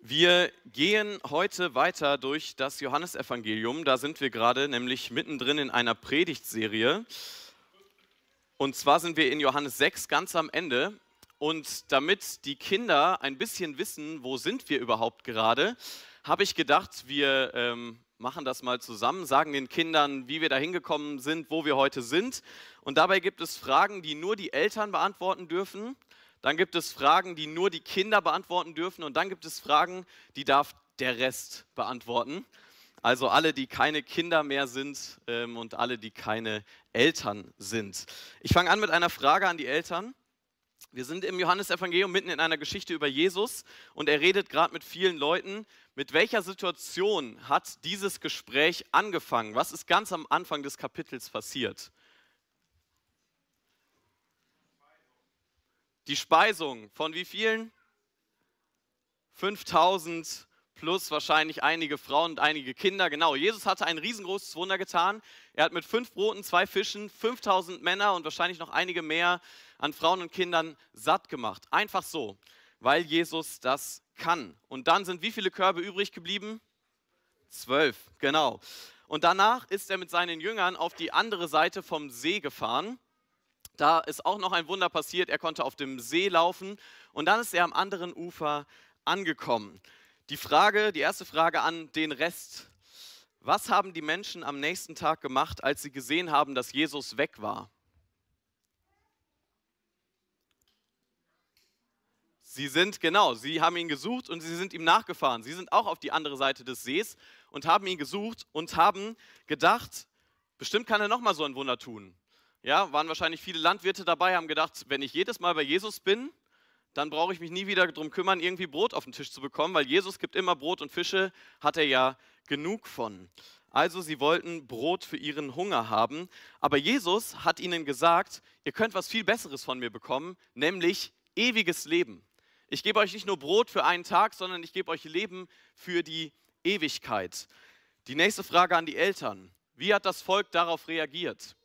Wir gehen heute weiter durch das Johannesevangelium. Da sind wir gerade nämlich mittendrin in einer Predigtserie. Und zwar sind wir in Johannes 6 ganz am Ende. Und damit die Kinder ein bisschen wissen, wo sind wir überhaupt gerade, habe ich gedacht, wir machen das mal zusammen, sagen den Kindern, wie wir da hingekommen sind, wo wir heute sind. Und dabei gibt es Fragen, die nur die Eltern beantworten dürfen. Dann gibt es Fragen, die nur die Kinder beantworten dürfen. Und dann gibt es Fragen, die darf der Rest beantworten. Also alle, die keine Kinder mehr sind und alle, die keine Eltern sind. Ich fange an mit einer Frage an die Eltern. Wir sind im Johannesevangelium mitten in einer Geschichte über Jesus und er redet gerade mit vielen Leuten. Mit welcher Situation hat dieses Gespräch angefangen? Was ist ganz am Anfang des Kapitels passiert? Die Speisung von wie vielen? 5000 plus wahrscheinlich einige Frauen und einige Kinder. Genau, Jesus hatte ein riesengroßes Wunder getan. Er hat mit 5 Broten, 2 Fischen, 5000 Männer und wahrscheinlich noch einige mehr an Frauen und Kindern satt gemacht. Einfach so, weil Jesus das kann. Und dann sind wie viele Körbe übrig geblieben? 12, genau. Und danach ist er mit seinen Jüngern auf die andere Seite vom See gefahren. Da ist auch noch ein Wunder passiert, er konnte auf dem See laufen und dann ist er am anderen Ufer angekommen. Die erste Frage an den Rest. Was haben die Menschen am nächsten Tag gemacht, als sie gesehen haben, dass Jesus weg war? Sie haben ihn gesucht und sie sind ihm nachgefahren. Sie sind auch auf die andere Seite des Sees und haben ihn gesucht und haben gedacht, bestimmt kann er nochmal so ein Wunder tun. Ja, waren wahrscheinlich viele Landwirte dabei, haben gedacht, wenn ich jedes Mal bei Jesus bin, dann brauche ich mich nie wieder darum kümmern, irgendwie Brot auf den Tisch zu bekommen, weil Jesus gibt immer Brot und Fische, hat er ja genug von. Also sie wollten Brot für ihren Hunger haben, aber Jesus hat ihnen gesagt, ihr könnt was viel Besseres von mir bekommen, nämlich ewiges Leben. Ich gebe euch nicht nur Brot für einen Tag, sondern ich gebe euch Leben für die Ewigkeit. Die nächste Frage an die Eltern. Wie hat das Volk darauf reagiert?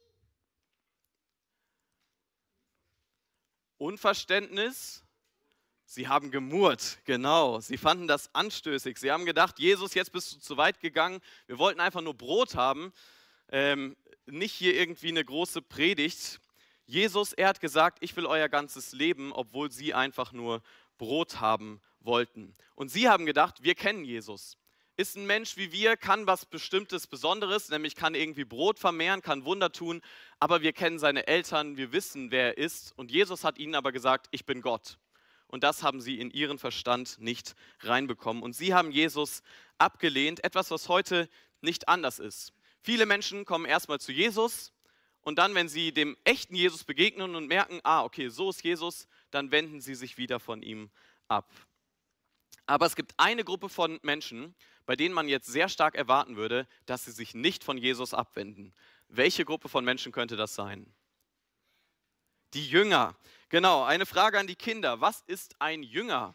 Unverständnis, sie haben gemurrt, genau, sie fanden das anstößig, sie haben gedacht, Jesus, jetzt bist du zu weit gegangen, wir wollten einfach nur Brot haben, nicht hier irgendwie eine große Predigt. Jesus, er hat gesagt, ich will euer ganzes Leben, obwohl sie einfach nur Brot haben wollten. Und sie haben gedacht, wir kennen Jesus. Ist ein Mensch wie wir, kann was Bestimmtes, Besonderes, nämlich kann irgendwie Brot vermehren, kann Wunder tun, aber wir kennen seine Eltern, wir wissen, wer er ist. Und Jesus hat ihnen aber gesagt, ich bin Gott. Und das haben sie in ihren Verstand nicht reinbekommen. Und sie haben Jesus abgelehnt, etwas, was heute nicht anders ist. Viele Menschen kommen erstmal zu Jesus und dann, wenn sie dem echten Jesus begegnen und merken, okay, so ist Jesus, dann wenden sie sich wieder von ihm ab. Aber es gibt eine Gruppe von Menschen, bei denen man jetzt sehr stark erwarten würde, dass sie sich nicht von Jesus abwenden. Welche Gruppe von Menschen könnte das sein? Die Jünger. Genau, eine Frage an die Kinder. Was ist ein Jünger?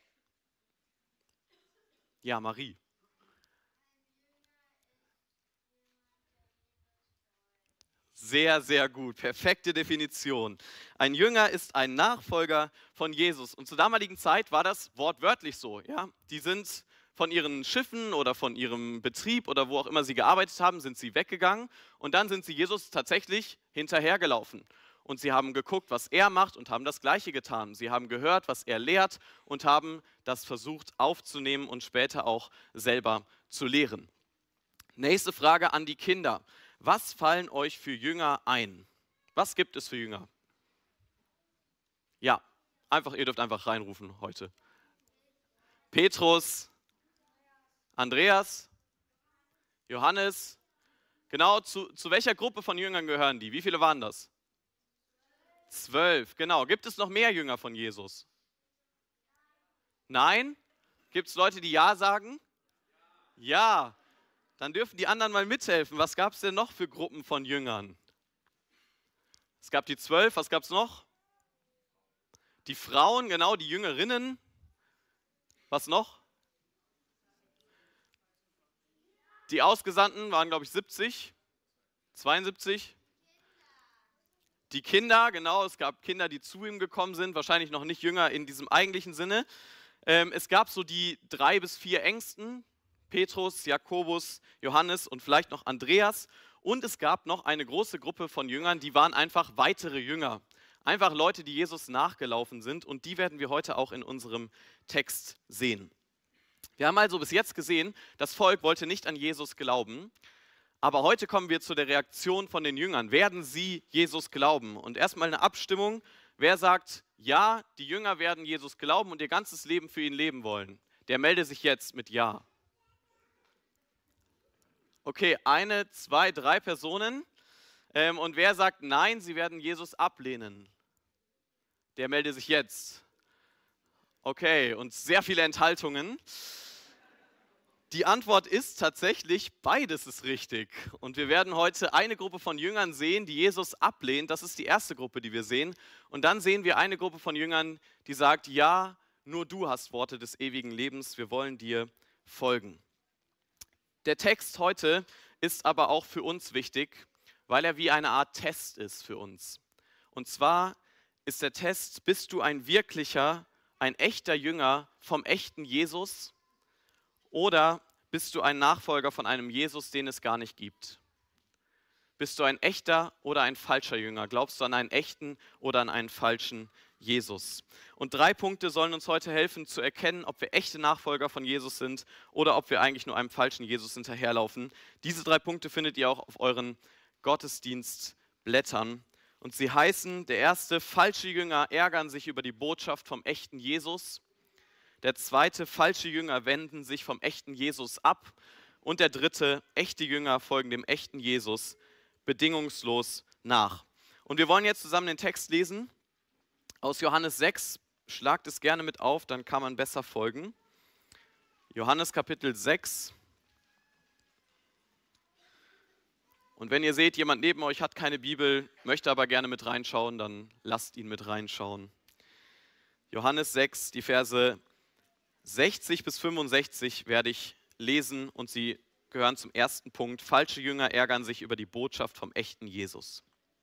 Ja, Marie. Sehr, sehr gut. Perfekte Definition. Ein Jünger ist ein Nachfolger von Jesus. Und zur damaligen Zeit war das wortwörtlich so. Ja? Die sind von ihren Schiffen oder von ihrem Betrieb oder wo auch immer sie gearbeitet haben, sind sie weggegangen. Und dann sind sie Jesus tatsächlich hinterhergelaufen. Und sie haben geguckt, was er macht und haben das Gleiche getan. Sie haben gehört, was er lehrt und haben das versucht aufzunehmen und später auch selber zu lehren. Nächste Frage an die Kinder. Was fallen euch für Jünger ein? Was gibt es für Jünger? Ja, ihr dürft einfach reinrufen heute. Petrus, Andreas, Johannes. Genau, zu welcher Gruppe von Jüngern gehören die? Wie viele waren das? 12, genau. Gibt es noch mehr Jünger von Jesus? Nein? Gibt es Leute, die Ja sagen? Ja. Dann dürfen die anderen mal mithelfen. Was gab es denn noch für Gruppen von Jüngern? Es gab die 12, was gab es noch? Die Frauen, genau, die Jüngerinnen. Was noch? Die Ausgesandten waren, glaube ich, 70, 72. Die Kinder, genau, es gab Kinder, die zu ihm gekommen sind, wahrscheinlich noch nicht Jünger in diesem eigentlichen Sinne. Es gab so die 3 bis 4 Ängsten, Petrus, Jakobus, Johannes und vielleicht noch Andreas. Und es gab noch eine große Gruppe von Jüngern, die waren einfach weitere Jünger. Einfach Leute, die Jesus nachgelaufen sind, und die werden wir heute auch in unserem Text sehen. Wir haben also bis jetzt gesehen, das Volk wollte nicht an Jesus glauben, aber heute kommen wir zu der Reaktion von den Jüngern. Werden sie Jesus glauben? Und erstmal eine Abstimmung. Wer sagt, ja, die Jünger werden Jesus glauben und ihr ganzes Leben für ihn leben wollen? Der melde sich jetzt mit Ja. Okay, 1, 2, 3 Personen. Und wer sagt nein, sie werden Jesus ablehnen? Der melde sich jetzt. Okay, und sehr viele Enthaltungen. Die Antwort ist tatsächlich, beides ist richtig. Und wir werden heute eine Gruppe von Jüngern sehen, die Jesus ablehnt. Das ist die erste Gruppe, die wir sehen. Und dann sehen wir eine Gruppe von Jüngern, die sagt, ja, nur du hast Worte des ewigen Lebens, wir wollen dir folgen. Der Text heute ist aber auch für uns wichtig, weil er wie eine Art Test ist für uns. Und zwar ist der Test, bist du ein wirklicher, ein echter Jünger vom echten Jesus? Oder bist du ein Nachfolger von einem Jesus, den es gar nicht gibt? Bist du ein echter oder ein falscher Jünger? Glaubst du an einen echten oder an einen falschen Jesus? Und 3 Punkte sollen uns heute helfen zu erkennen, ob wir echte Nachfolger von Jesus sind oder ob wir eigentlich nur einem falschen Jesus hinterherlaufen. Diese 3 Punkte findet ihr auch auf euren Gottesdienstblättern. Und sie heißen, der erste, falsche Jünger ärgern sich über die Botschaft vom echten Jesus. Der zweite, falsche Jünger wenden sich vom echten Jesus ab. Und der dritte, echte Jünger folgen dem echten Jesus bedingungslos nach. Und wir wollen jetzt zusammen den Text lesen aus Johannes 6. Schlagt es gerne mit auf, dann kann man besser folgen. Johannes Kapitel 6. Und wenn ihr seht, jemand neben euch hat keine Bibel, möchte aber gerne mit reinschauen, dann lasst ihn mit reinschauen. Johannes 6, die Verse 60 bis 65 werde ich lesen und sie gehören zum ersten Punkt. Falsche Jünger ärgern sich über die Botschaft vom echten Jesus.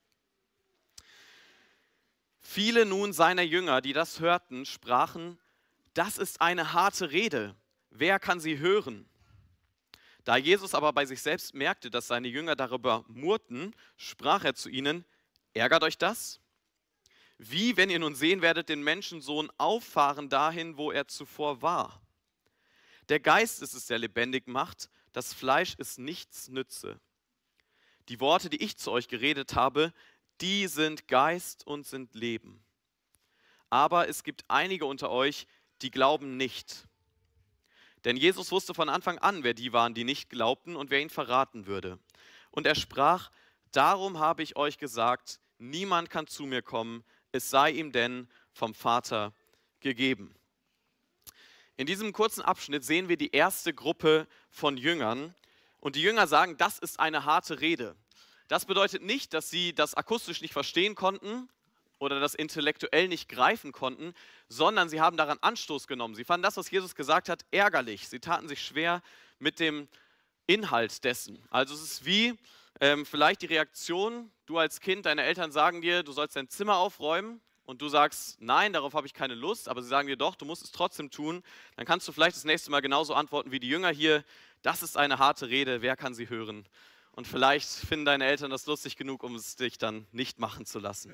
Viele nun seiner Jünger, die das hörten, sprachen, das ist eine harte Rede, wer kann sie hören? Da Jesus aber bei sich selbst merkte, dass seine Jünger darüber murrten, sprach er zu ihnen, ärgert euch das? Wie, wenn ihr nun sehen werdet, den Menschensohn auffahren dahin, wo er zuvor war? Der Geist ist es, der lebendig macht, das Fleisch ist nichts nütze. Die Worte, die ich zu euch geredet habe, die sind Geist und sind Leben. Aber es gibt einige unter euch, die glauben nicht. Denn Jesus wusste von Anfang an, wer die waren, die nicht glaubten und wer ihn verraten würde. Und er sprach, darum habe ich euch gesagt, niemand kann zu mir kommen, es sei ihm denn vom Vater gegeben. In diesem kurzen Abschnitt sehen wir die erste Gruppe von Jüngern. Und die Jünger sagen, das ist eine harte Rede. Das bedeutet nicht, dass sie das akustisch nicht verstehen konnten oder das intellektuell nicht greifen konnten, sondern sie haben daran Anstoß genommen. Sie fanden das, was Jesus gesagt hat, ärgerlich. Sie taten sich schwer mit dem Inhalt dessen. Also es ist wie vielleicht die Reaktion, du als Kind, deine Eltern sagen dir, du sollst dein Zimmer aufräumen und du sagst, nein, darauf habe ich keine Lust, aber sie sagen dir doch, du musst es trotzdem tun. Dann kannst du vielleicht das nächste Mal genauso antworten wie die Jünger hier, das ist eine harte Rede, wer kann sie hören? Und vielleicht finden deine Eltern das lustig genug, um es dich dann nicht machen zu lassen.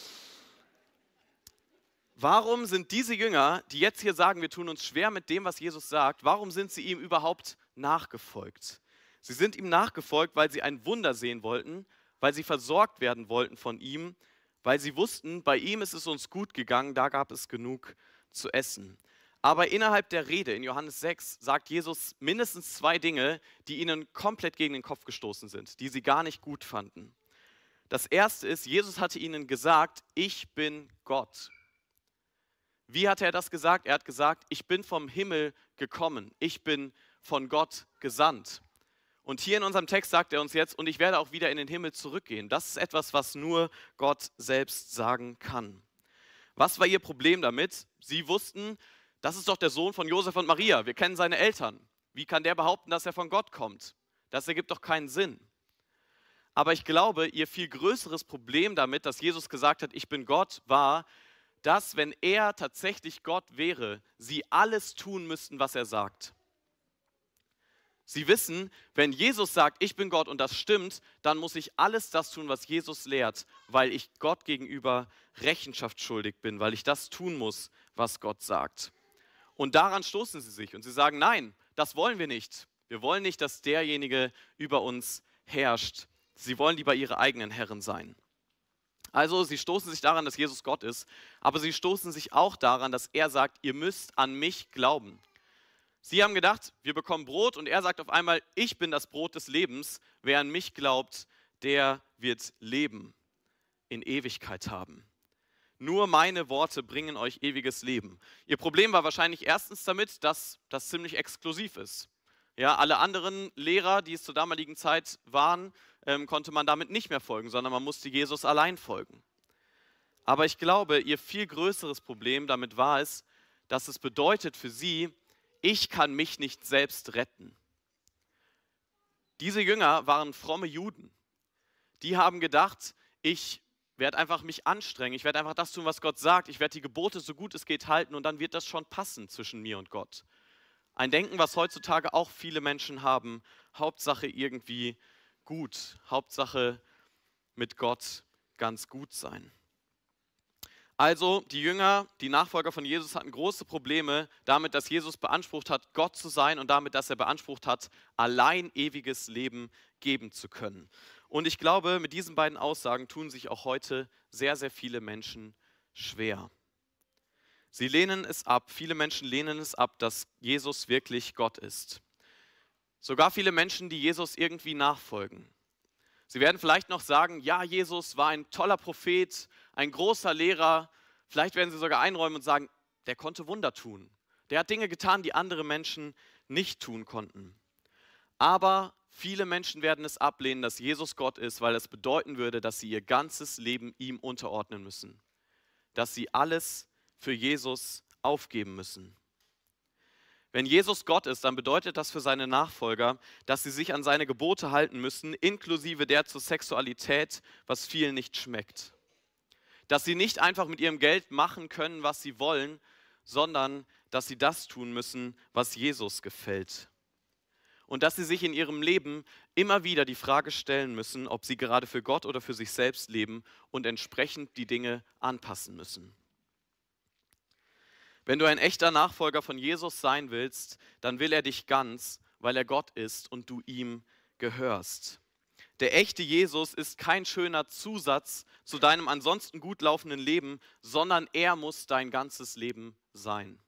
Warum sind diese Jünger, die jetzt hier sagen, wir tun uns schwer mit dem, was Jesus sagt, warum sind sie ihm überhaupt nachgefolgt? Sie sind ihm nachgefolgt, weil sie ein Wunder sehen wollten, weil sie versorgt werden wollten von ihm, weil sie wussten, bei ihm ist es uns gut gegangen, da gab es genug zu essen. Aber innerhalb der Rede in Johannes 6 sagt Jesus mindestens 2 Dinge, die ihnen komplett gegen den Kopf gestoßen sind, die sie gar nicht gut fanden. Das erste ist, Jesus hatte ihnen gesagt, ich bin Gott. Wie hat er das gesagt? Er hat gesagt, ich bin vom Himmel gekommen, ich bin von Gott gesandt. Und hier in unserem Text sagt er uns jetzt, und ich werde auch wieder in den Himmel zurückgehen. Das ist etwas, was nur Gott selbst sagen kann. Was war ihr Problem damit? Sie wussten, das ist doch der Sohn von Josef und Maria. Wir kennen seine Eltern. Wie kann der behaupten, dass er von Gott kommt? Das ergibt doch keinen Sinn. Aber ich glaube, ihr viel größeres Problem damit, dass Jesus gesagt hat, ich bin Gott, war, dass, wenn er tatsächlich Gott wäre, sie alles tun müssten, was er sagt. Sie wissen, wenn Jesus sagt, ich bin Gott und das stimmt, dann muss ich alles das tun, was Jesus lehrt, weil ich Gott gegenüber Rechenschaft schuldig bin, weil ich das tun muss, was Gott sagt. Und daran stoßen sie sich und sie sagen, nein, das wollen wir nicht. Wir wollen nicht, dass derjenige über uns herrscht. Sie wollen lieber ihre eigenen Herren sein. Also sie stoßen sich daran, dass Jesus Gott ist, aber sie stoßen sich auch daran, dass er sagt, ihr müsst an mich glauben. Sie haben gedacht, wir bekommen Brot und er sagt auf einmal, ich bin das Brot des Lebens. Wer an mich glaubt, der wird Leben in Ewigkeit haben. Nur meine Worte bringen euch ewiges Leben. Ihr Problem war wahrscheinlich erstens damit, dass das ziemlich exklusiv ist. Ja, alle anderen Lehrer, die es zur damaligen Zeit waren, konnte man damit nicht mehr folgen, sondern man musste Jesus allein folgen. Aber ich glaube, ihr viel größeres Problem damit war es, dass es bedeutet für sie, ich kann mich nicht selbst retten. Diese Jünger waren fromme Juden. Die haben gedacht, ich werde einfach mich anstrengen, ich werde einfach das tun, was Gott sagt, ich werde die Gebote so gut es geht halten und dann wird das schon passen zwischen mir und Gott. Ein Denken, was heutzutage auch viele Menschen haben, Hauptsache irgendwie gut, Hauptsache mit Gott ganz gut sein. Also die Jünger, die Nachfolger von Jesus hatten große Probleme damit, dass Jesus beansprucht hat, Gott zu sein und damit, dass er beansprucht hat, allein ewiges Leben geben zu können. Und ich glaube, mit diesen beiden Aussagen tun sich auch heute sehr, sehr viele Menschen schwer. Sie lehnen es ab, viele Menschen lehnen es ab, dass Jesus wirklich Gott ist. Sogar viele Menschen, die Jesus irgendwie nachfolgen. Sie werden vielleicht noch sagen, ja, Jesus war ein toller Prophet, ein großer Lehrer. Vielleicht werden sie sogar einräumen und sagen, der konnte Wunder tun. Der hat Dinge getan, die andere Menschen nicht tun konnten. Aber viele Menschen werden es ablehnen, dass Jesus Gott ist, weil es bedeuten würde, dass sie ihr ganzes Leben ihm unterordnen müssen. Dass sie alles für Jesus aufgeben müssen. Wenn Jesus Gott ist, dann bedeutet das für seine Nachfolger, dass sie sich an seine Gebote halten müssen, inklusive der zur Sexualität, was vielen nicht schmeckt. Dass sie nicht einfach mit ihrem Geld machen können, was sie wollen, sondern dass sie das tun müssen, was Jesus gefällt. Und dass sie sich in ihrem Leben immer wieder die Frage stellen müssen, ob sie gerade für Gott oder für sich selbst leben und entsprechend die Dinge anpassen müssen. Wenn du ein echter Nachfolger von Jesus sein willst, dann will er dich ganz, weil er Gott ist und du ihm gehörst. Der echte Jesus ist kein schöner Zusatz zu deinem ansonsten gut laufenden Leben, sondern er muss dein ganzes Leben sein.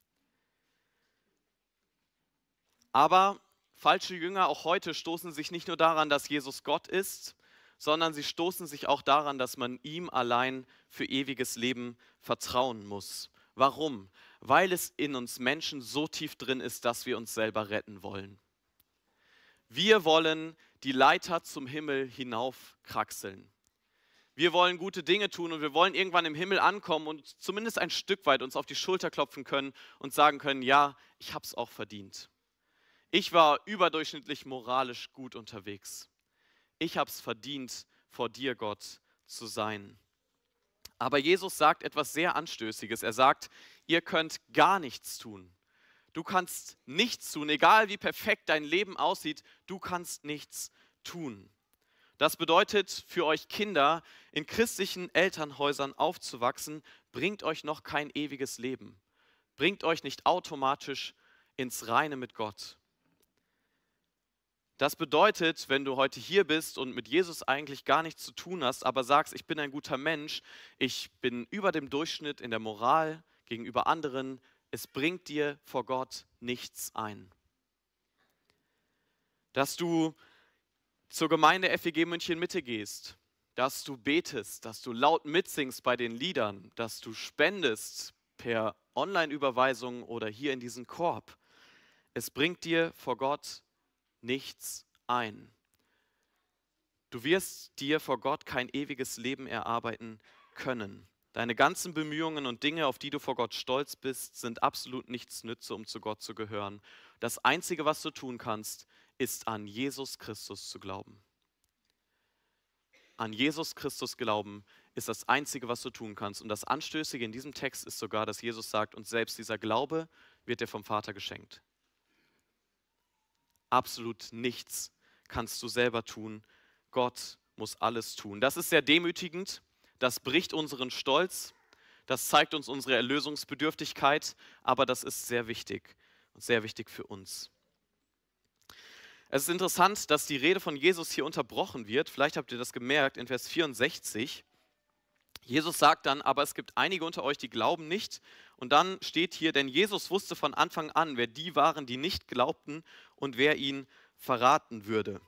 Aber falsche Jünger auch heute stoßen sich nicht nur daran, dass Jesus Gott ist, sondern sie stoßen sich auch daran, dass man ihm allein für ewiges Leben vertrauen muss. Warum? Weil es in uns Menschen so tief drin ist, dass wir uns selber retten wollen. Wir wollen die Leiter zum Himmel hinaufkraxeln. Wir wollen gute Dinge tun und wir wollen irgendwann im Himmel ankommen und zumindest ein Stück weit uns auf die Schulter klopfen können und sagen können, ja, ich habe es auch verdient. Ich war überdurchschnittlich moralisch gut unterwegs. Ich habe es verdient, vor dir, Gott, zu sein. Aber Jesus sagt etwas sehr Anstößiges. Er sagt, ihr könnt gar nichts tun. Du kannst nichts tun, egal wie perfekt dein Leben aussieht, du kannst nichts tun. Das bedeutet für euch Kinder, in christlichen Elternhäusern aufzuwachsen, bringt euch noch kein ewiges Leben. Bringt euch nicht automatisch ins Reine mit Gott. Das bedeutet, wenn du heute hier bist und mit Jesus eigentlich gar nichts zu tun hast, aber sagst, ich bin ein guter Mensch, ich bin über dem Durchschnitt in der Moral gegenüber anderen, es bringt dir vor Gott nichts ein. Dass du zur Gemeinde FEG München Mitte gehst, dass du betest, dass du laut mitsingst bei den Liedern, dass du spendest per Online-Überweisung oder hier in diesen Korb, es bringt dir vor Gott nichts ein. Du wirst dir vor Gott kein ewiges Leben erarbeiten können. Deine ganzen Bemühungen und Dinge, auf die du vor Gott stolz bist, sind absolut nichts nütze, um zu Gott zu gehören. Das Einzige, was du tun kannst, ist an Jesus Christus zu glauben. An Jesus Christus glauben ist das Einzige, was du tun kannst. Und das Anstößige in diesem Text ist sogar, dass Jesus sagt, und selbst dieser Glaube wird dir vom Vater geschenkt. Absolut nichts kannst du selber tun. Gott muss alles tun. Das ist sehr demütigend. Das bricht unseren Stolz. Das zeigt uns unsere Erlösungsbedürftigkeit. Aber das ist sehr wichtig und sehr wichtig für uns. Es ist interessant, dass die Rede von Jesus hier unterbrochen wird. Vielleicht habt ihr das gemerkt in Vers 64. Jesus sagt dann, aber es gibt einige unter euch, die glauben nicht. Und dann steht hier, denn Jesus wusste von Anfang an, wer die waren, die nicht glaubten und wer ihn verraten würde.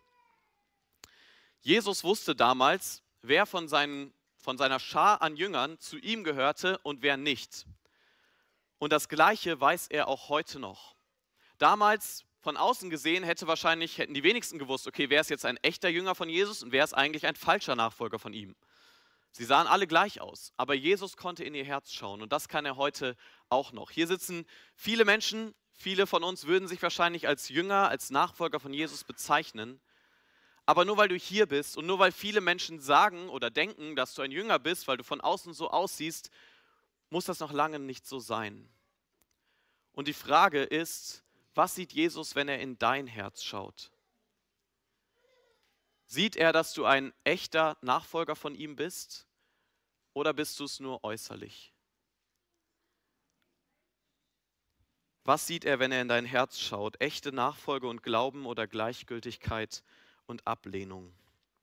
Jesus wusste damals, wer von seiner Schar an Jüngern zu ihm gehörte und wer nicht. Und das Gleiche weiß er auch heute noch. Damals von außen gesehen hätten die wenigsten gewusst, okay, wer ist jetzt ein echter Jünger von Jesus und wer ist eigentlich ein falscher Nachfolger von ihm. Sie sahen alle gleich aus, aber Jesus konnte in ihr Herz schauen und das kann er heute auch noch. Hier sitzen viele Menschen, viele von uns würden sich wahrscheinlich als Jünger, als Nachfolger von Jesus bezeichnen. Aber nur weil du hier bist und nur weil viele Menschen sagen oder denken, dass du ein Jünger bist, weil du von außen so aussiehst, muss das noch lange nicht so sein. Und die Frage ist, was sieht Jesus, wenn er in dein Herz schaut? Sieht er, dass du ein echter Nachfolger von ihm bist oder bist du es nur äußerlich? Was sieht er, wenn er in dein Herz schaut? Echte Nachfolge und Glauben oder Gleichgültigkeit und Ablehnung?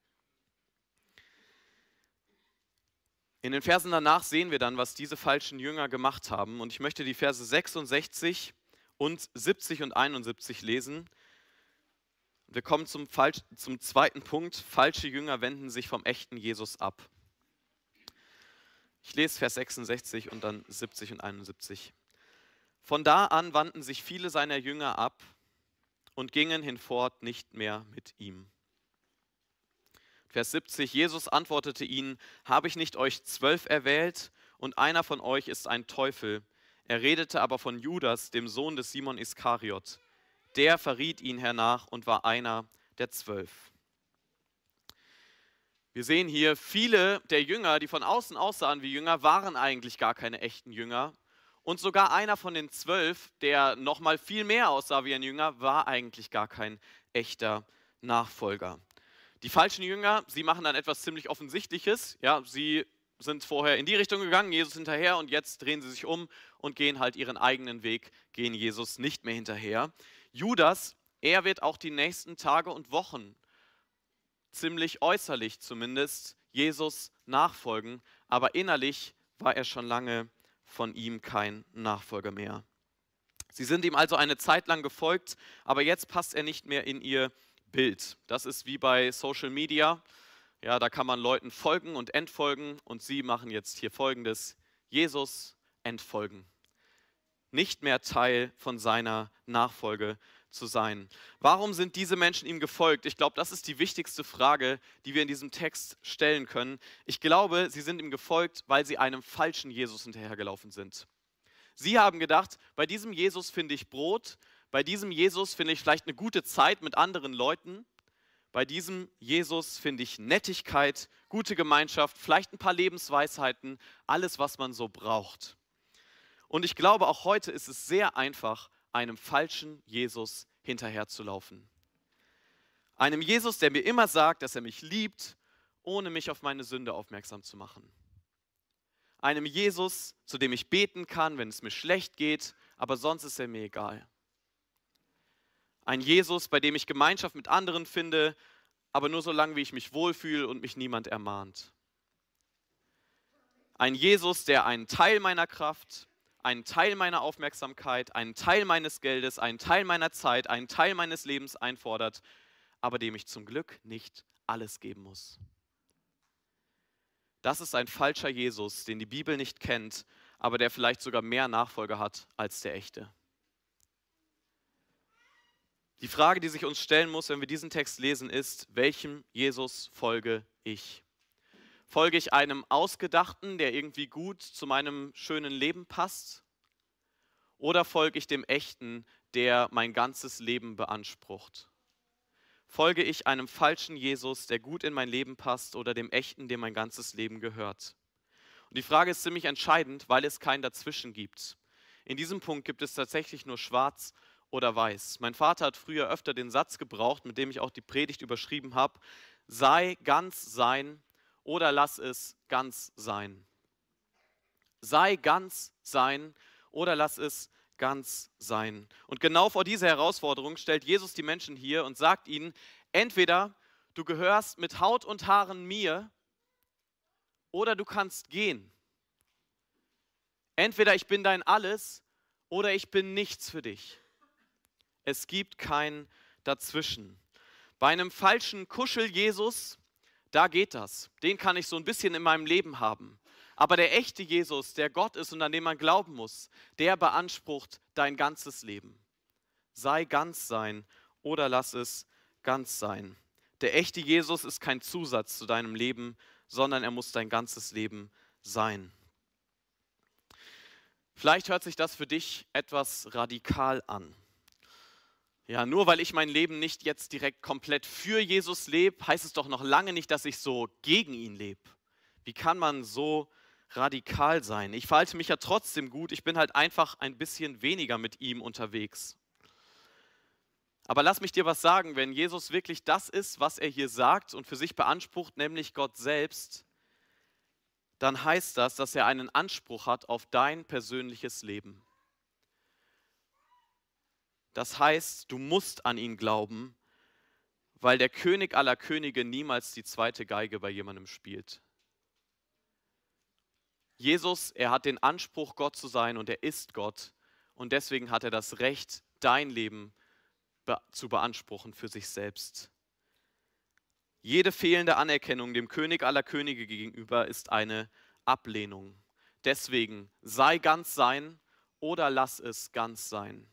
In den Versen danach sehen wir dann, was diese falschen Jünger gemacht haben. Und ich möchte die Verse 66 und 70 und 71 lesen. Wir kommen zum zweiten Punkt. Falsche Jünger wenden sich vom echten Jesus ab. Ich lese Vers 66 und dann 70 und 71. Von da an wandten sich viele seiner Jünger ab und gingen hinfort nicht mehr mit ihm. Vers 70, Jesus antwortete ihnen, habe ich nicht euch 12 erwählt und einer von euch ist ein Teufel. Er redete aber von Judas, dem Sohn des Simon Iskariot. Der verriet ihn hernach und war einer der 12. Wir sehen hier, viele der Jünger, die von außen aussahen wie Jünger, waren eigentlich gar keine echten Jünger. Und sogar einer von den 12, der noch mal viel mehr aussah wie ein Jünger, war eigentlich gar kein echter Nachfolger. Die falschen Jünger, sie machen dann etwas ziemlich Offensichtliches. Ja, sie sind vorher in die Richtung gegangen, Jesus hinterher, und jetzt drehen sie sich um und gehen halt ihren eigenen Weg, gehen Jesus nicht mehr hinterher. Judas, er wird auch die nächsten Tage und Wochen, ziemlich äußerlich zumindest, Jesus nachfolgen, aber innerlich war er schon lange von ihm kein Nachfolger mehr. Sie sind ihm also eine Zeit lang gefolgt, aber jetzt passt er nicht mehr in ihr Bild. Das ist wie bei Social Media. Ja, da kann man Leuten folgen und entfolgen und sie machen jetzt hier Folgendes: Jesus entfolgen. Nicht mehr Teil von seiner Nachfolge zu sein. Warum sind diese Menschen ihm gefolgt? Ich glaube, das ist die wichtigste Frage, die wir in diesem Text stellen können. Ich glaube, sie sind ihm gefolgt, weil sie einem falschen Jesus hinterhergelaufen sind. Sie haben gedacht, bei diesem Jesus finde ich Brot, bei diesem Jesus finde ich vielleicht eine gute Zeit mit anderen Leuten, bei diesem Jesus finde ich Nettigkeit, gute Gemeinschaft, vielleicht ein paar Lebensweisheiten, alles, was man so braucht. Und ich glaube, auch heute ist es sehr einfach, einem falschen Jesus hinterherzulaufen. Einem Jesus, der mir immer sagt, dass er mich liebt, ohne mich auf meine Sünde aufmerksam zu machen. Einem Jesus, zu dem ich beten kann, wenn es mir schlecht geht, aber sonst ist er mir egal. Ein Jesus, bei dem ich Gemeinschaft mit anderen finde, aber nur so lange, wie ich mich wohlfühle und mich niemand ermahnt. Ein Jesus, der einen Teil meiner Kraft, einen Teil meiner Aufmerksamkeit, einen Teil meines Geldes, einen Teil meiner Zeit, einen Teil meines Lebens einfordert, aber dem ich zum Glück nicht alles geben muss. Das ist ein falscher Jesus, den die Bibel nicht kennt, aber der vielleicht sogar mehr Nachfolger hat als der echte. Die Frage, die sich uns stellen muss, wenn wir diesen Text lesen, ist: Welchem Jesus folge ich? Folge ich einem Ausgedachten, der irgendwie gut zu meinem schönen Leben passt? Oder folge ich dem Echten, der mein ganzes Leben beansprucht? Folge ich einem falschen Jesus, der gut in mein Leben passt, oder dem Echten, dem mein ganzes Leben gehört? Und die Frage ist ziemlich entscheidend, weil es kein Dazwischen gibt. In diesem Punkt gibt es tatsächlich nur schwarz oder weiß. Mein Vater hat früher öfter den Satz gebraucht, mit dem ich auch die Predigt überschrieben habe: Sei ganz sein oder lass es ganz sein. Sei ganz sein oder lass es ganz sein. Und genau vor dieser Herausforderung stellt Jesus die Menschen hier und sagt ihnen: Entweder du gehörst mit Haut und Haaren mir oder du kannst gehen. Entweder ich bin dein Alles oder ich bin nichts für dich. Es gibt kein Dazwischen. Bei einem falschen Kuschel-Jesus, da geht das. Den kann ich so ein bisschen in meinem Leben haben. Aber der echte Jesus, der Gott ist und an den man glauben muss, der beansprucht dein ganzes Leben. Sei ganz sein oder lass es ganz sein. Der echte Jesus ist kein Zusatz zu deinem Leben, sondern er muss dein ganzes Leben sein. Vielleicht hört sich das für dich etwas radikal an. Ja, nur weil ich mein Leben nicht jetzt direkt komplett für Jesus lebe, heißt es doch noch lange nicht, dass ich so gegen ihn lebe. Wie kann man so radikal sein? Ich verhalte mich ja trotzdem gut, ich bin halt einfach ein bisschen weniger mit ihm unterwegs. Aber lass mich dir was sagen, wenn Jesus wirklich das ist, was er hier sagt und für sich beansprucht, nämlich Gott selbst, dann heißt das, dass er einen Anspruch hat auf dein persönliches Leben. Das heißt, du musst an ihn glauben, weil der König aller Könige niemals die zweite Geige bei jemandem spielt. Jesus, er hat den Anspruch, Gott zu sein, und er ist Gott. Und deswegen hat er das Recht, dein Leben zu beanspruchen für sich selbst. Jede fehlende Anerkennung dem König aller Könige gegenüber ist eine Ablehnung. Deswegen sei ganz sein oder lass es ganz sein.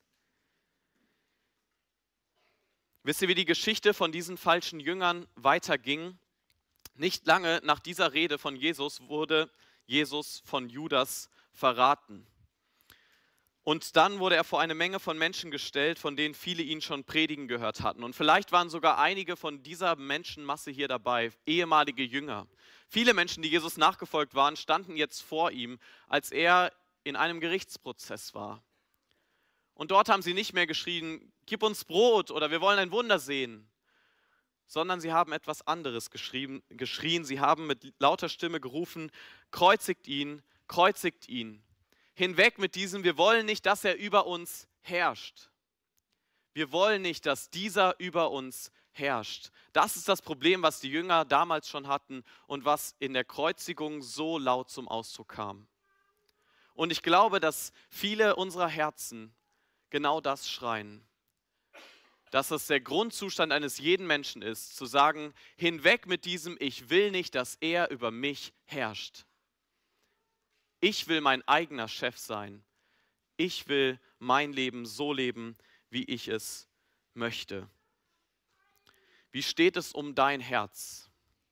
Wisst ihr, wie die Geschichte von diesen falschen Jüngern weiterging? Nicht lange nach dieser Rede von Jesus wurde Jesus von Judas verraten. Und dann wurde er vor eine Menge von Menschen gestellt, von denen viele ihn schon predigen gehört hatten. Und vielleicht waren sogar einige von dieser Menschenmasse hier dabei, ehemalige Jünger. Viele Menschen, die Jesus nachgefolgt waren, standen jetzt vor ihm, als er in einem Gerichtsprozess war. Und dort haben sie nicht mehr geschrien: Gib uns Brot oder wir wollen ein Wunder sehen, sondern sie haben etwas anderes geschrien. Sie haben mit lauter Stimme gerufen: Kreuzigt ihn, kreuzigt ihn. Hinweg mit diesem, wir wollen nicht, dass er über uns herrscht. Wir wollen nicht, dass dieser über uns herrscht. Das ist das Problem, was die Jünger damals schon hatten und was in der Kreuzigung so laut zum Ausdruck kam. Und ich glaube, dass viele unserer Herzen genau das schreien. Dass es der Grundzustand eines jeden Menschen ist, zu sagen: Hinweg mit diesem, ich will nicht, dass er über mich herrscht. Ich will mein eigener Chef sein. Ich will mein Leben so leben, wie ich es möchte. Wie steht es um dein Herz?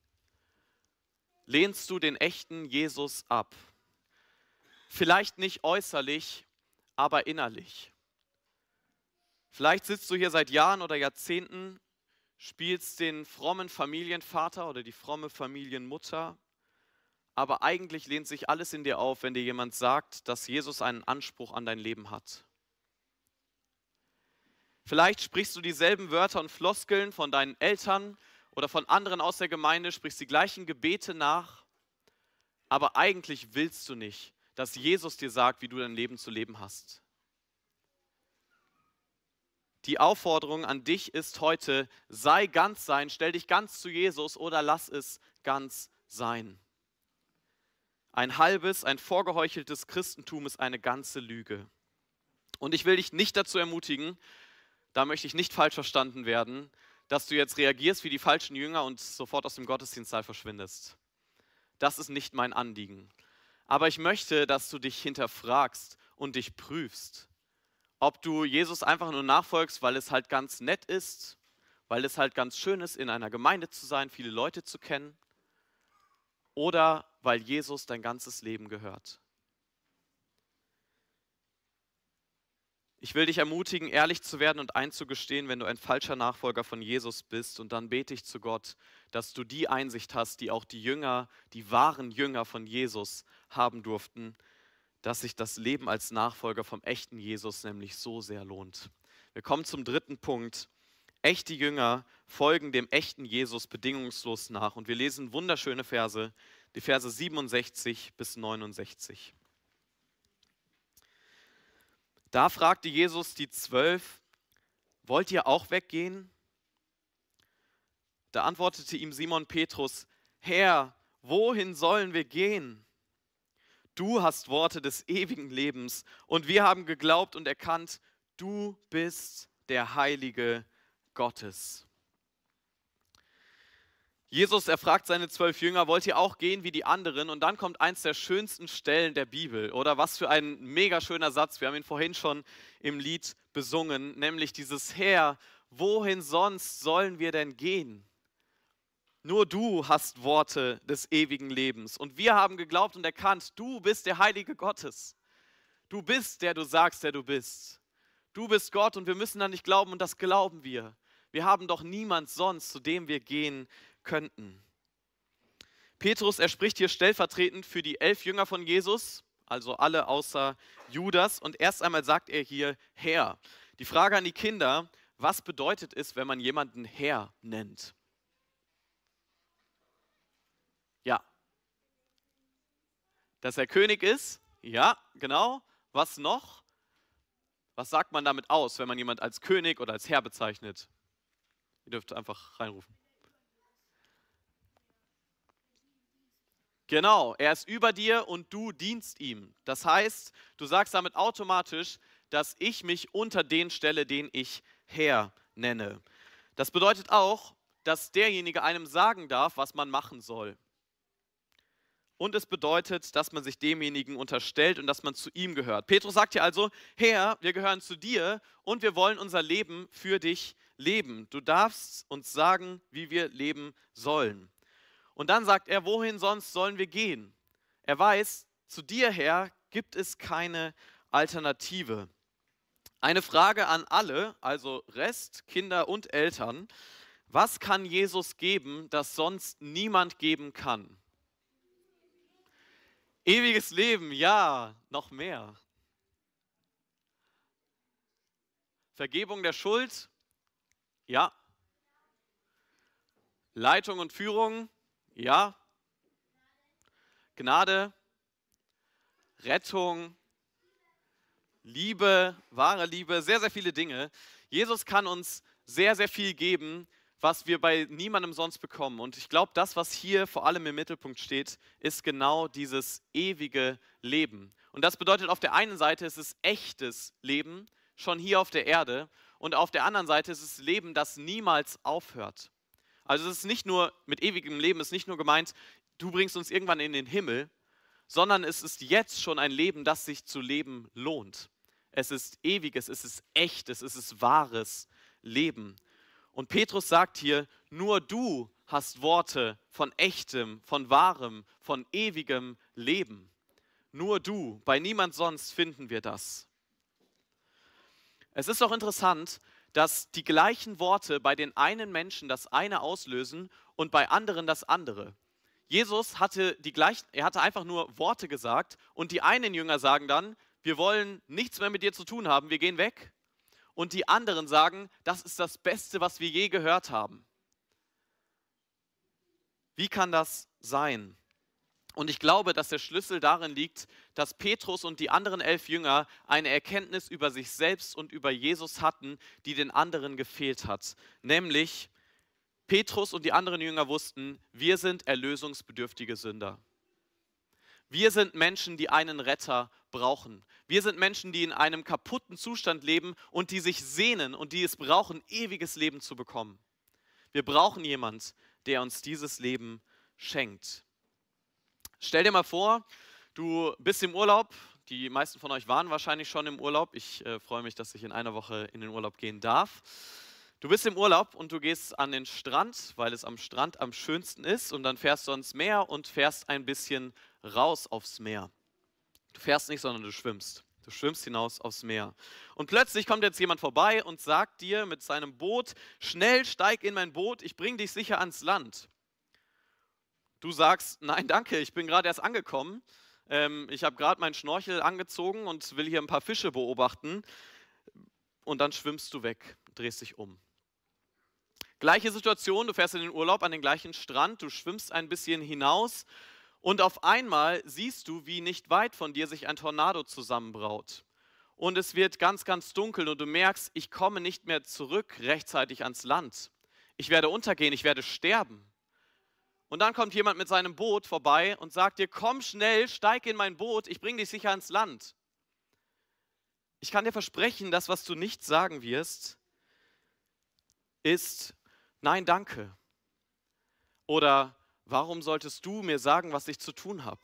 Lehnst du den echten Jesus ab? Vielleicht nicht äußerlich, aber innerlich. Vielleicht sitzt du hier seit Jahren oder Jahrzehnten, spielst den frommen Familienvater oder die fromme Familienmutter, aber eigentlich lehnt sich alles in dir auf, wenn dir jemand sagt, dass Jesus einen Anspruch an dein Leben hat. Vielleicht sprichst du dieselben Wörter und Floskeln von deinen Eltern oder von anderen aus der Gemeinde, sprichst die gleichen Gebete nach, aber eigentlich willst du nicht, dass Jesus dir sagt, wie du dein Leben zu leben hast. Die Aufforderung an dich ist heute: Sei ganz sein, stell dich ganz zu Jesus oder lass es ganz sein. Ein halbes, ein vorgeheucheltes Christentum ist eine ganze Lüge. Und ich will dich nicht dazu ermutigen, da möchte ich nicht falsch verstanden werden, dass du jetzt reagierst wie die falschen Jünger und sofort aus dem Gottesdienstsaal verschwindest. Das ist nicht mein Anliegen. Aber ich möchte, dass du dich hinterfragst und dich prüfst, ob du Jesus einfach nur nachfolgst, weil es halt ganz nett ist, weil es halt ganz schön ist, in einer Gemeinde zu sein, viele Leute zu kennen, oder weil Jesus dein ganzes Leben gehört. Ich will dich ermutigen, ehrlich zu werden und einzugestehen, wenn du ein falscher Nachfolger von Jesus bist. Und dann bete ich zu Gott, dass du die Einsicht hast, die auch die Jünger, die wahren Jünger von Jesus haben durften, dass sich das Leben als Nachfolger vom echten Jesus nämlich so sehr lohnt. Wir kommen zum dritten Punkt. Echte Jünger folgen dem echten Jesus bedingungslos nach. Und wir lesen wunderschöne Verse, die Verse 67 bis 69. Da fragte Jesus die 12, wollt ihr auch weggehen? Da antwortete ihm Simon Petrus, Herr, wohin sollen wir gehen? Du hast Worte des ewigen Lebens und wir haben geglaubt und erkannt, du bist der Heilige Gottes. Jesus, er fragt seine 12 Jünger, wollt ihr auch gehen wie die anderen? Und dann kommt eins der schönsten Stellen der Bibel. Oder was für ein mega schöner Satz. Wir haben ihn vorhin schon im Lied besungen, nämlich dieses Herr, wohin sonst sollen wir denn gehen? Nur du hast Worte des ewigen Lebens. Und wir haben geglaubt und erkannt, du bist der Heilige Gottes. Du bist, der du sagst, der du bist. Du bist Gott und wir müssen an dich glauben und das glauben wir. Wir haben doch niemand sonst, zu dem wir gehen könnten. Petrus, er spricht hier stellvertretend für die 11 Jünger von Jesus, also alle außer Judas. Und erst einmal sagt er hier Herr. Die Frage an die Kinder, was bedeutet es, wenn man jemanden Herr nennt? Ja. Dass er König ist? Ja, genau. Was noch? Was sagt man damit aus, wenn man jemanden als König oder als Herr bezeichnet? Ihr dürft einfach reinrufen. Genau, er ist über dir und du dienst ihm. Das heißt, du sagst damit automatisch, dass ich mich unter den stelle, den ich Herr nenne. Das bedeutet auch, dass derjenige einem sagen darf, was man machen soll. Und es bedeutet, dass man sich demjenigen unterstellt und dass man zu ihm gehört. Petrus sagt hier also, Herr, wir gehören zu dir und wir wollen unser Leben für dich leben. Du darfst uns sagen, wie wir leben sollen. Und dann sagt er, wohin sonst sollen wir gehen? Er weiß, zu dir, Herr, gibt es keine Alternative. Eine Frage an alle, also Rest, Kinder und Eltern. Was kann Jesus geben, das sonst niemand geben kann? Ewiges Leben, ja, noch mehr. Vergebung der Schuld, ja. Leitung und Führung, ja. Gnade, Rettung, Liebe, wahre Liebe, sehr, sehr viele Dinge. Jesus kann uns sehr, sehr viel geben, was wir bei niemandem sonst bekommen. Und ich glaube, das, was hier vor allem im Mittelpunkt steht, ist genau dieses ewige Leben. Und das bedeutet auf der einen Seite, es ist echtes Leben, schon hier auf der Erde. Und auf der anderen Seite ist es Leben, das niemals aufhört. Also es ist nicht nur, mit ewigem Leben ist nicht nur gemeint, du bringst uns irgendwann in den Himmel, sondern es ist jetzt schon ein Leben, das sich zu leben lohnt. Es ist ewiges, es ist echtes, es ist wahres Leben. Und Petrus sagt hier, nur du hast Worte von echtem, von wahrem, von ewigem Leben. Nur du, bei niemand sonst finden wir das. Es ist auch interessant, dass die gleichen Worte bei den einen Menschen das eine auslösen und bei anderen das andere. Jesus hatte er hatte einfach nur Worte gesagt und die einen Jünger sagen dann, wir wollen nichts mehr mit dir zu tun haben, wir gehen weg. Und die anderen sagen, das ist das Beste, was wir je gehört haben. Wie kann das sein? Und ich glaube, dass der Schlüssel darin liegt, dass Petrus und die anderen 11 Jünger eine Erkenntnis über sich selbst und über Jesus hatten, die den anderen gefehlt hat. Nämlich, Petrus und die anderen Jünger wussten, wir sind erlösungsbedürftige Sünder. Wir sind Menschen, die einen Retter brauchen. Wir sind Menschen, die in einem kaputten Zustand leben und die sich sehnen und die es brauchen, ewiges Leben zu bekommen. Wir brauchen jemanden, der uns dieses Leben schenkt. Stell dir mal vor, du bist im Urlaub. Die meisten von euch waren wahrscheinlich schon im Urlaub. Ich freue mich, dass ich in einer Woche in den Urlaub gehen darf. Du bist im Urlaub und du gehst an den Strand, weil es am Strand am schönsten ist. Und dann fährst du ans Meer und fährst ein bisschen raus aufs Meer. Du fährst nicht, sondern du schwimmst. Du schwimmst hinaus aufs Meer. Und plötzlich kommt jetzt jemand vorbei und sagt dir mit seinem Boot, schnell steig in mein Boot, ich bringe dich sicher ans Land. Du sagst, nein, danke, ich bin gerade erst angekommen. Ich habe gerade meinen Schnorchel angezogen und will hier ein paar Fische beobachten. Und dann schwimmst du weg, drehst dich um. Gleiche Situation, du fährst in den Urlaub an den gleichen Strand, du schwimmst ein bisschen hinaus und auf einmal siehst du, wie nicht weit von dir sich ein Tornado zusammenbraut. Und es wird ganz, ganz dunkel und du merkst, ich komme nicht mehr zurück rechtzeitig ans Land. Ich werde untergehen, ich werde sterben. Und dann kommt jemand mit seinem Boot vorbei und sagt dir, komm schnell, steig in mein Boot, ich bringe dich sicher ans Land. Ich kann dir versprechen, das, was du nicht sagen wirst, ist, nein, danke. Oder, warum solltest du mir sagen, was ich zu tun habe?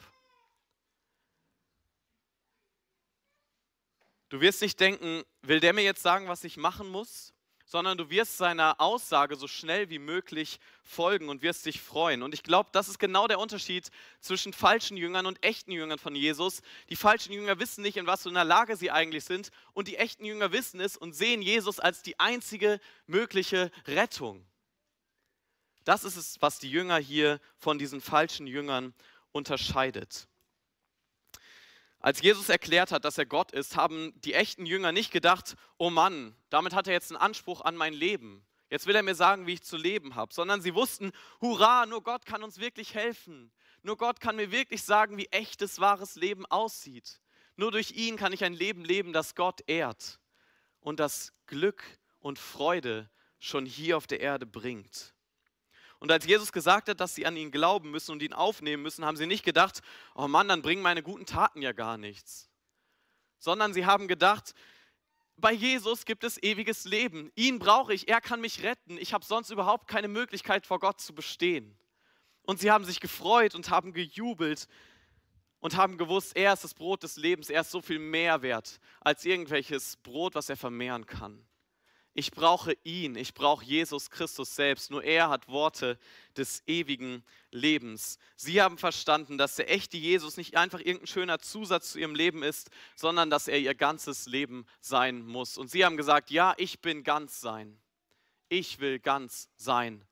Du wirst nicht denken, will der mir jetzt sagen, was ich machen muss? Sondern du wirst seiner Aussage so schnell wie möglich folgen und wirst dich freuen. Und ich glaube, das ist genau der Unterschied zwischen falschen Jüngern und echten Jüngern von Jesus. Die falschen Jünger wissen nicht, in was für einer Lage sie eigentlich sind. Und die echten Jünger wissen es und sehen Jesus als die einzige mögliche Rettung. Das ist es, was die Jünger hier von diesen falschen Jüngern unterscheidet. Als Jesus erklärt hat, dass er Gott ist, haben die echten Jünger nicht gedacht, oh Mann, damit hat er jetzt einen Anspruch an mein Leben. Jetzt will er mir sagen, wie ich zu leben habe. Sondern sie wussten, hurra, nur Gott kann uns wirklich helfen. Nur Gott kann mir wirklich sagen, wie echtes, wahres Leben aussieht. Nur durch ihn kann ich ein Leben leben, das Gott ehrt und das Glück und Freude schon hier auf der Erde bringt. Und als Jesus gesagt hat, dass sie an ihn glauben müssen und ihn aufnehmen müssen, haben sie nicht gedacht, oh Mann, dann bringen meine guten Taten ja gar nichts. Sondern sie haben gedacht, bei Jesus gibt es ewiges Leben. Ihn brauche ich, er kann mich retten. Ich habe sonst überhaupt keine Möglichkeit, vor Gott zu bestehen. Und sie haben sich gefreut und haben gejubelt und haben gewusst, er ist das Brot des Lebens, er ist so viel mehr wert als irgendwelches Brot, was er vermehren kann. Ich brauche ihn, ich brauche Jesus Christus selbst. Nur er hat Worte des ewigen Lebens. Sie haben verstanden, dass der echte Jesus nicht einfach irgendein schöner Zusatz zu ihrem Leben ist, sondern dass er ihr ganzes Leben sein muss. Und sie haben gesagt, ja, ich bin ganz sein. Ich will ganz sein.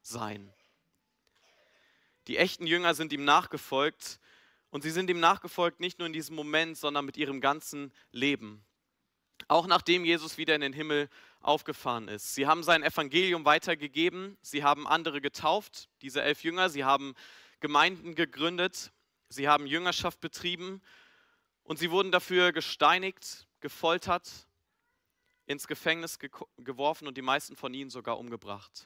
Die echten Jünger sind ihm nachgefolgt und sie sind ihm nachgefolgt nicht nur in diesem Moment, sondern mit ihrem ganzen Leben. Auch nachdem Jesus wieder in den Himmel aufgefahren ist. Sie haben sein Evangelium weitergegeben, sie haben andere getauft, diese 11 Jünger, sie haben Gemeinden gegründet, sie haben Jüngerschaft betrieben und sie wurden dafür gesteinigt, gefoltert, ins Gefängnis geworfen und die meisten von ihnen sogar umgebracht.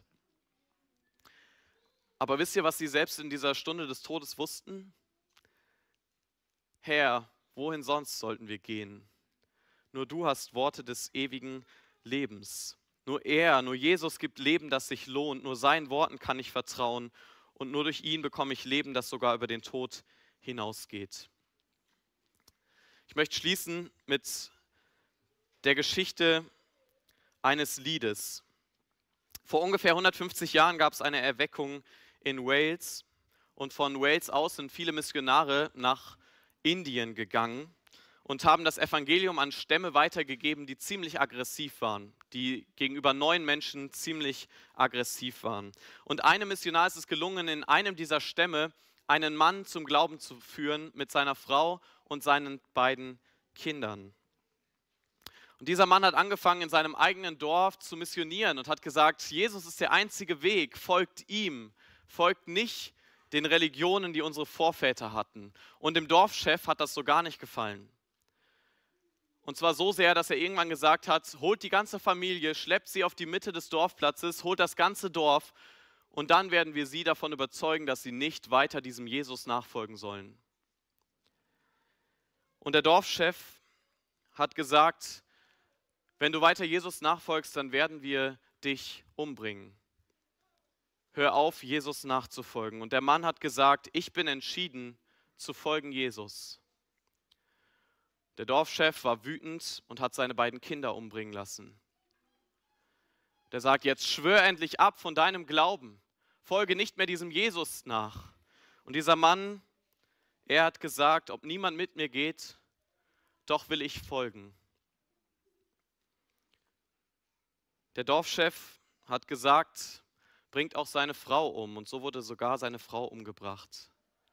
Aber wisst ihr, was sie selbst in dieser Stunde des Todes wussten? Herr, wohin sonst sollten wir gehen? Nur du hast Worte des ewigen Lebens. Nur er, nur Jesus gibt Leben, das sich lohnt. Nur seinen Worten kann ich vertrauen. Und nur durch ihn bekomme ich Leben, das sogar über den Tod hinausgeht. Ich möchte schließen mit der Geschichte eines Liedes. Vor ungefähr 150 Jahren gab es eine Erweckung in Wales. Und von Wales aus sind viele Missionare nach Indien gegangen und haben das Evangelium an Stämme weitergegeben, die ziemlich aggressiv waren, die gegenüber neuen Menschen ziemlich aggressiv waren. Und einem Missionar ist es gelungen, in einem dieser Stämme einen Mann zum Glauben zu führen mit seiner Frau und seinen beiden Kindern. Und dieser Mann hat angefangen, in seinem eigenen Dorf zu missionieren und hat gesagt, Jesus ist der einzige Weg, folgt ihm, folgt nicht den Religionen, die unsere Vorväter hatten. Und dem Dorfchef hat das so gar nicht gefallen. Und zwar so sehr, dass er irgendwann gesagt hat, holt die ganze Familie, schleppt sie auf die Mitte des Dorfplatzes, holt das ganze Dorf und dann werden wir sie davon überzeugen, dass sie nicht weiter diesem Jesus nachfolgen sollen. Und der Dorfchef hat gesagt, wenn du weiter Jesus nachfolgst, dann werden wir dich umbringen. Hör auf, Jesus nachzufolgen. Und der Mann hat gesagt, ich bin entschieden zu folgen Jesus. Der Dorfchef war wütend und hat seine beiden Kinder umbringen lassen. Der sagt, jetzt schwör endlich ab von deinem Glauben. Folge nicht mehr diesem Jesus nach. Und dieser Mann, er hat gesagt, ob niemand mit mir geht, doch will ich folgen. Der Dorfchef hat gesagt, bringt auch seine Frau um. Und so wurde sogar seine Frau umgebracht.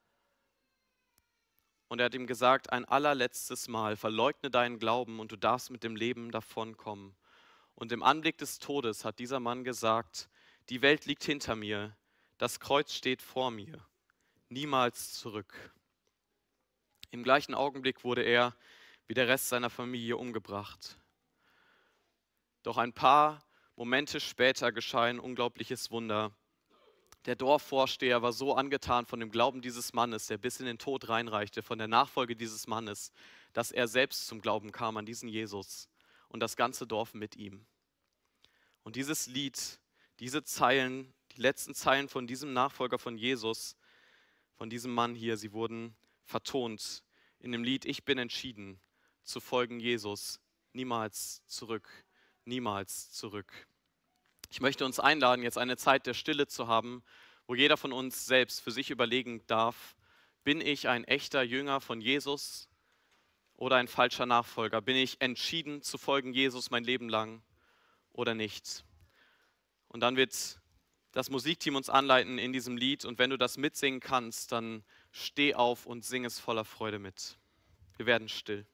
Und er hat ihm gesagt, ein allerletztes Mal, verleugne deinen Glauben und du darfst mit dem Leben davonkommen. Und im Anblick des Todes hat dieser Mann gesagt, die Welt liegt hinter mir, das Kreuz steht vor mir, niemals zurück. Im gleichen Augenblick wurde er, wie der Rest seiner Familie, umgebracht. Doch ein paar Momente später geschah ein unglaubliches Wunder. Der Dorfvorsteher war so angetan von dem Glauben dieses Mannes, der bis in den Tod reinreichte, von der Nachfolge dieses Mannes, dass er selbst zum Glauben kam an diesen Jesus und das ganze Dorf mit ihm. Und dieses Lied, diese Zeilen, die letzten Zeilen von diesem Nachfolger von Jesus, von diesem Mann hier, sie wurden vertont in dem Lied Ich bin entschieden zu folgen Jesus, niemals zurück, niemals zurück. Ich möchte uns einladen, jetzt eine Zeit der Stille zu haben, wo jeder von uns selbst für sich überlegen darf, bin ich ein echter Jünger von Jesus oder ein falscher Nachfolger? Bin ich entschieden zu folgen Jesus mein Leben lang oder nicht? Und dann wird das Musikteam uns anleiten in diesem Lied und wenn du das mitsingen kannst, dann steh auf und sing es voller Freude mit. Wir werden still.